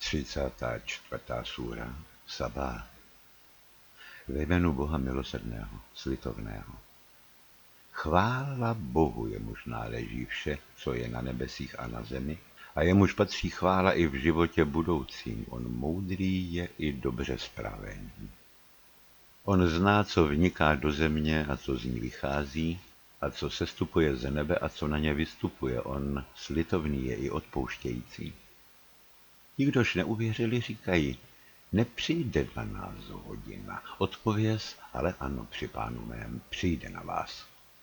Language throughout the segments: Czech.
34. súra Sabá. Ve jménu Boha milosrdného, slitovného. Chvála Bohu, jemuž náleží vše, co je na nebesích a na zemi, a jemuž patří chvála i v životě budoucím. On moudrý je i dobře spravený. On zná, co vniká do země a co z ní vychází, a co sestupuje z nebe a co na ně vystupuje. On slitovný je i odpouštějící. Ti, kdož neuvěřili, říkají, nepřijde na nás hodina. Odpověz, ale ano, při Pánu mém, přijde na vás.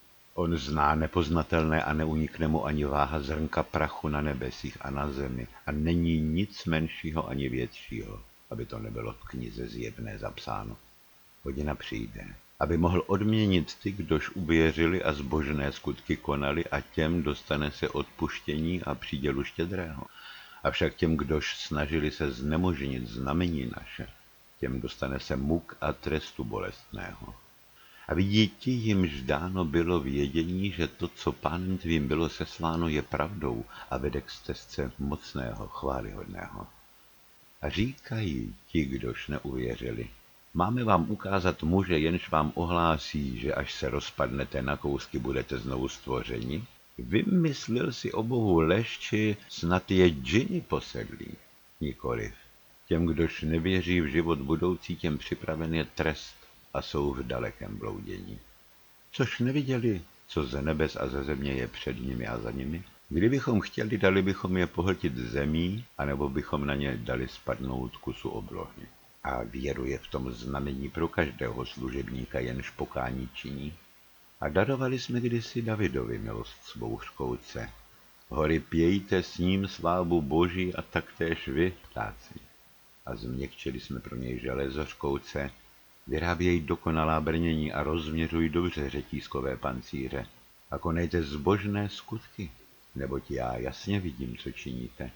On zná nepoznatelné a neunikne mu ani váha zrnka prachu na nebesích a na zemi a není nic menšího ani většího, aby to nebylo v knize zjevné zapsáno. Hodina přijde, aby mohl odměnit ty, kdož uvěřili a zbožné skutky konali, a těm dostane se odpuštění a přídělu štědrého. Avšak těm, kdož snažili se znemožnit znamení naše, těm dostane se muk a trestu bolestného. A vidí ti, jimž dáno bylo vědění, že to, co Pánem tvým bylo sesláno, je pravdou a vede k stezce mocného, chvályhodného. A říkají ti, kdož neuvěřili, máme vám ukázat muže, jenž vám ohlásí, že až se rozpadnete na kousky, budete znovu stvořeni? Vymyslel si o Bohu lež, či snad je džiny posedlí? Nikoliv. Těm, kdož nevěří v život budoucí, těm připraven je trest a jsou v dalekém bloudění. Což neviděli, co ze nebes a ze země je před nimi a za nimi? Kdybychom chtěli, dali bychom je pohltit zemí, anebo bychom na ně dali spadnout kusu oblohy. A věruje v tom znamení pro každého služebníka, jenž pokání činí. A darovali jsme kdysi Davidovi milost svou škouce. Hory, pějte s ním slávu Boží a taktéž vy, ptáci. A změkčili jsme pro něj železo škouce, vyráběj dokonalá brnění a rozměřuj dobře řetízkové pancíře. A konejte zbožné skutky, neboť já jasně vidím, co činíte.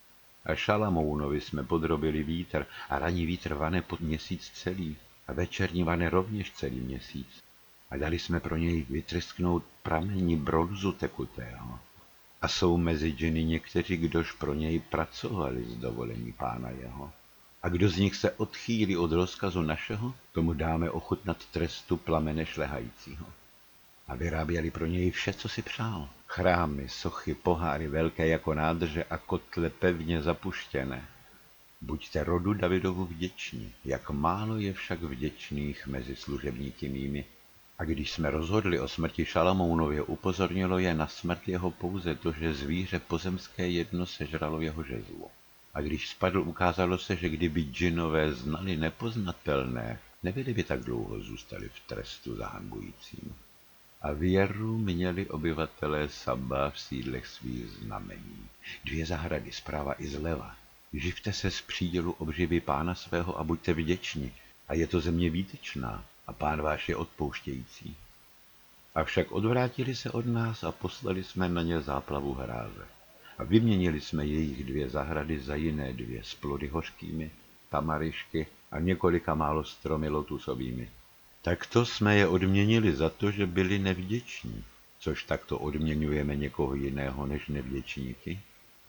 A Šalamounovi jsme podrobili vítr, a ranní vítr vane pod měsíc celý, a večerní vane rovněž celý měsíc. A dali jsme pro něj vytrysknout pramení bronzu tekutého. A jsou mezi džiny někteří, kdož pro něj pracovali z dovolení Pána jeho. A kdo z nich se odchýlí od rozkazu našeho, tomu dáme ochutnat trestu plamene šlehajícího. A vyráběli pro něj vše, co si přál. Chrámy, sochy, poháry velké jako nádrže a kotle pevně zapuštěné. Buďte rodu Davidovu vděční, jak málo je však vděčných mezi služebníky mými. A když jsme rozhodli o smrti Šalamounově, upozornilo je na smrt jeho pouze to, že zvíře pozemské jedno sežralo jeho žezlo. A když spadl, ukázalo se, že kdyby džinové znali nepoznatelné, nebyli by tak dlouho zůstali v trestu zahanbujícím. A věru měli obyvatelé Saba v sídlech svých znamení. 2 zahrady, zprava i zleva. Živte se z přídělu obživy Pána svého a buďte vděční. A je to země výtečná, a Pán váš je odpouštějící. Avšak odvrátili se od nás a poslali jsme na ně záplavu hráze. A vyměnili jsme jejich 2 zahrady za jiné 2 s plody hořkými, tamarišky a několika málo stromy lotusovými. Takto jsme je odměnili za to, že byli nevděční, což takto odměňujeme někoho jiného než nevděčníky.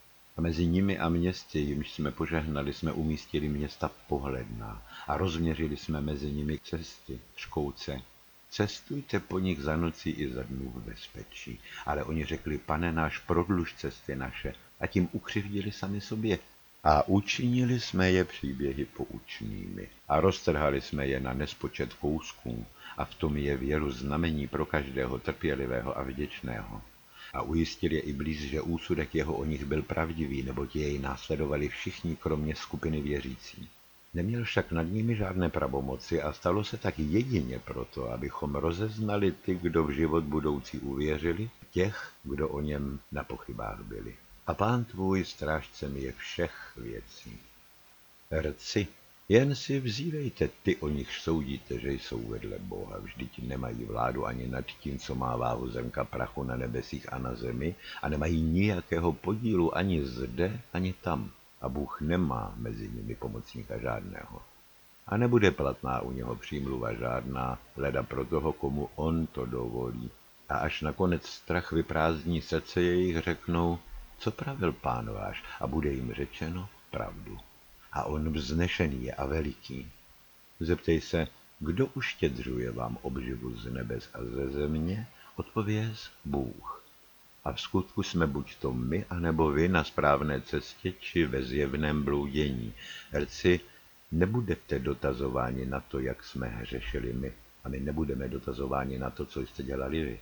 A mezi nimi a městě, jimž jsme požehnali, jsme umístili města pohledná a rozměřili jsme mezi nimi cesty, škouce. Cestujte po nich za nocí i za dnů v bezpečí. Ale oni řekli, Pane náš, prodluž cesty naše, a tím ukřivdili sami sobě. A učinili jsme je příběhy poučnými a roztrhali jsme je na nespočet kousků a v tom je věru znamení pro každého trpělivého a vděčného. A ujistil je Iblís, že úsudek jeho o nich byl pravdivý, neboť jej následovali všichni, kromě skupiny věřící. Neměl však nad nimi žádné pravomoci a stalo se tak jedině proto, abychom rozeznali ty, kdo v život budoucí uvěřili, těch, kdo o něm na pochybách byli. A Pán tvůj strážcem je všech věcí. Herci, jen si vzívejte ty, o nich soudíte, že jsou vedle Boha, vždyť nemají vládu ani nad tím, co má váhu zrnka prachu na nebesích a na zemi, a nemají nijakého podílu ani zde, ani tam. A Bůh nemá mezi nimi pomocníka žádného. A nebude platná u něho přímluva žádná, leda pro toho, komu on to dovolí. A až nakonec strach vyprázdní srdce jejich, řeknou, co pravil Pán váš, a bude jim řečeno pravdu. A on vznešený je a veliký. Zeptej se, kdo uštědřuje vám obživu z nebes a ze země? Odpověz Bůh. A v skutku jsme buď to my, anebo vy na správné cestě, či ve zjevném bloudění. Herci, nebudete dotazováni na to, jak jsme hřešili my, a my nebudeme dotazováni na to, co jste dělali vy.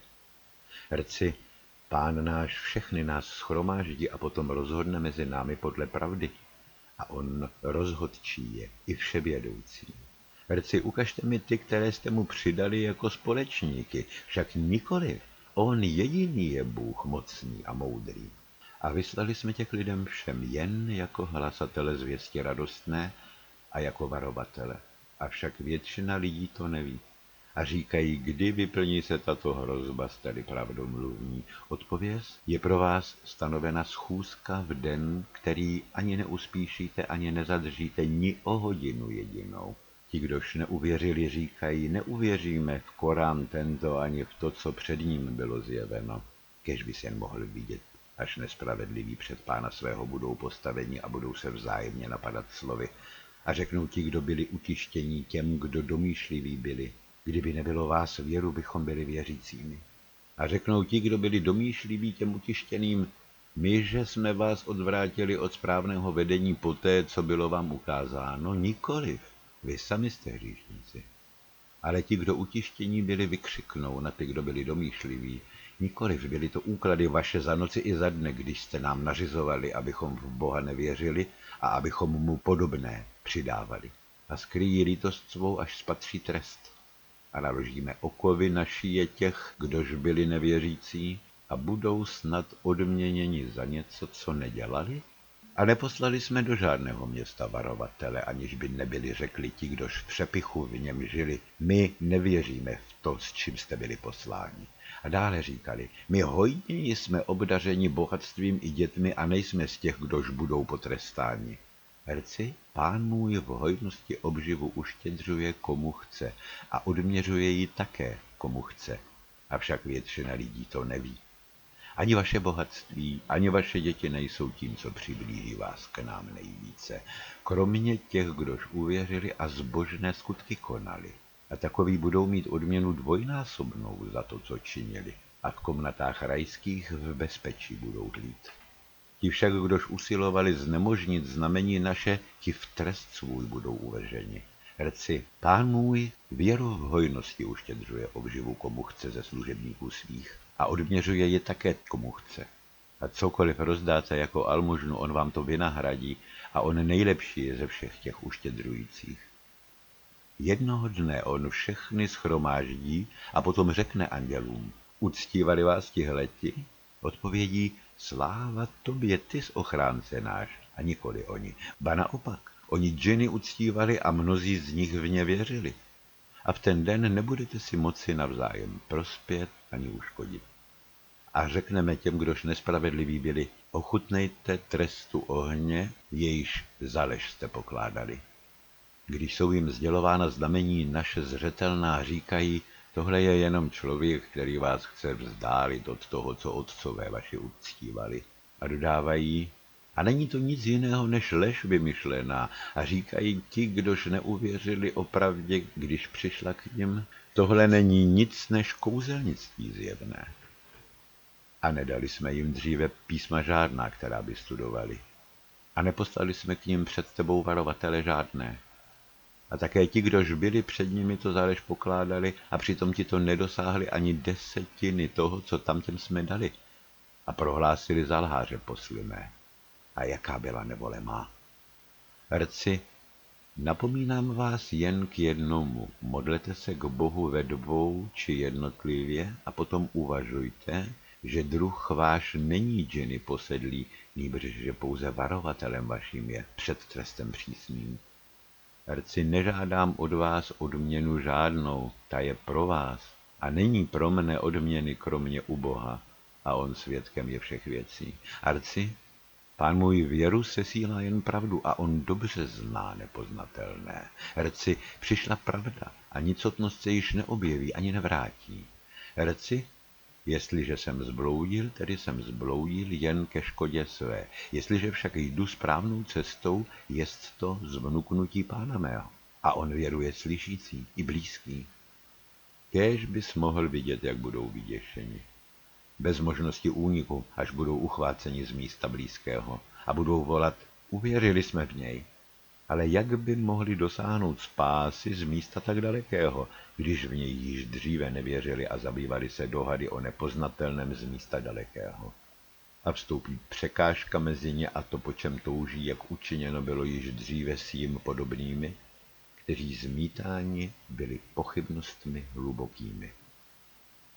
Herci, Pán náš všechny nás shromáždí a potom rozhodne mezi námi podle pravdy. A on rozhodčí je i vševědoucí. Herci, ukažte mi ty, které jste mu přidali jako společníky, však nikoliv. On jediný je Bůh mocný a moudrý. A vyslali jsme těch lidem všem jen jako hlasatele zvěsti radostné a jako varovatele. Avšak většina lidí to neví. A říkají, kdy vyplní se tato hrozba, jste-li pravdomluvní. Odpověz, je pro vás stanovena schůzka v den, který ani neuspíšíte, ani nezadržíte ni o hodinu jedinou. Ti, kdož neuvěřili, říkají, neuvěříme v Korán tento ani v to, co před ním bylo zjeveno. Kéž bys jen mohl vidět, až nespravedliví před Pána svého budou postaveni a budou se vzájemně napadat slovy. A řeknou ti, kdo byli utištění, těm, kdo domýšliví byli. Kdyby nebylo vás věru, bychom byli věřícími. A řeknou ti, kdo byli domýšliví těm utištěným, my, že jsme vás odvrátili od správného vedení poté, co bylo vám ukázáno, nikoliv. Vy sami jste hříšníci. Ale ti, kdo utištění byli, vykřiknou na ty, kdo byli domýšliví. Nikoliv, byly to úklady vaše za noci i za dne, když jste nám nařizovali, abychom v Boha nevěřili a abychom mu podobné přidávali. A skryjí lítost svou, až spatří trest. A naložíme okovy na šíje těch, kdož byli nevěřící, a budou snad odměněni za něco, co nedělali? A neposlali jsme do žádného města varovatele, aniž by nebyli řekli ti, kdož v přepichu v něm žili, my nevěříme v to, s čím jste byli posláni. A dále říkali, my hojně jsme obdařeni bohatstvím i dětmi a nejsme z těch, kdož budou potrestáni. Herci, Pán můj v hojnosti obživu uštědřuje, komu chce, a odměřuje ji také, komu chce. Avšak většina lidí to neví. Ani vaše bohatství, ani vaše děti nejsou tím, co přiblíží vás k nám nejvíce, kromě těch, kdož uvěřili a zbožné skutky konali. A takoví budou mít odměnu dvojnásobnou za to, co činili, a v komnatách rajských v bezpečí budou tlít. Ti však, kdož usilovali znemožnit znamení naše, ti v trest svůj budou uvrženi. Herci, Pán můj věru v hojnosti uštědřuje obživu, komu chce ze služebníků svých, a odměřuje je také, komu chce. A cokoliv rozdáte jako almužnu, on vám to vynahradí, a on nejlepší je ze všech těch uštědrujících. Jednoho dne on všechny shromáždí a potom řekne andělům, uctívali vás tihleti? Odpovědí, sláva tobě, ty z ochránce náš, a nikoli oni. Ba naopak, oni džiny uctívali a mnozí z nich v ně věřili. A v ten den nebudete si moci navzájem prospět ani uškodit. A řekneme těm, kdož nespravedliví byli, ochutnejte trestu ohně, jejíž za lež jste pokládali. Když jsou jim sdělována znamení naše zřetelná, říkají, tohle je jenom člověk, který vás chce vzdálit od toho, co otcové vaši uctívali. A dodávají, a není to nic jiného než lež vymyšlená. A říkají ti, kdož neuvěřili o pravdě, když přišla k nim, tohle není nic než kouzelnictví zjevné. A nedali jsme jim dříve písma žádná, která by studovali. A neposlali jsme k nim před tebou varovatele žádné. A také ti, kdož byli před nimi, to zálež pokládali a přitom ti to nedosáhli ani 10 toho, co tamtěm jsme dali. A prohlásili za lháře poslíme. A jaká byla nevole má. Herci, napomínám vás jen k jednomu. Modlete se k Bohu ve dvou či jednotlivě a potom uvažujte, že druh váš není džiny posedlý, nýbrž že pouze varovatelem vaším je před trestem přísným. Herci, nežádám od vás odměnu žádnou, ta je pro vás a není pro mne odměny kromě u Boha a on svědkem je všech věcí. Herci, Pán můj věru sesílá jen pravdu a on dobře zná nepoznatelné. Herci, přišla pravda a nicotnost se již neobjeví ani nevrátí. Herci, Jestliže jsem zbloudil, tedy jsem zbloudil jen ke škodě své. Jestliže však jdu správnou cestou, jest to z vnuknutí Pána mého. A on věruje slyšící i blízký. Kéž bys mohl vidět, jak budou vyděšeni. Bez možnosti úniku, až budou uchváceni z místa blízkého a budou volat, uvěřili jsme v něj. Ale jak by mohli dosáhnout spásy z místa tak dalekého, když v něj již dříve nevěřili a zabývali se dohady o nepoznatelném z místa dalekého? A vstoupí překážka mezi ně a to, po čem touží, jak učiněno bylo již dříve s jim podobnými, kteří zmítáni byli pochybnostmi hlubokými.